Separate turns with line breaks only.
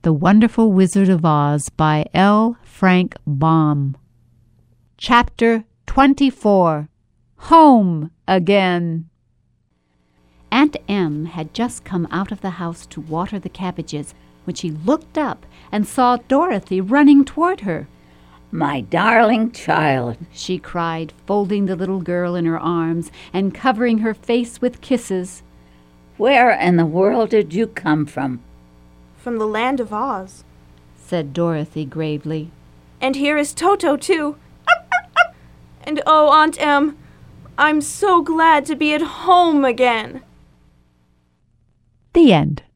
The Wonderful Wizard of Oz by L. Frank Baum. Chapter 24. Home Again. Aunt Em had just come out of the house to water the cabbages when she looked up and saw Dorothy running toward her.
"My darling child,"
she cried, folding the little girl in her arms and covering her face with kisses.
"Where in the world did you come from?"
"From the land of Oz,"
said Dorothy gravely.
"And here is Toto, too. And oh, Aunt Em, I'm so glad to be at home again."
The end.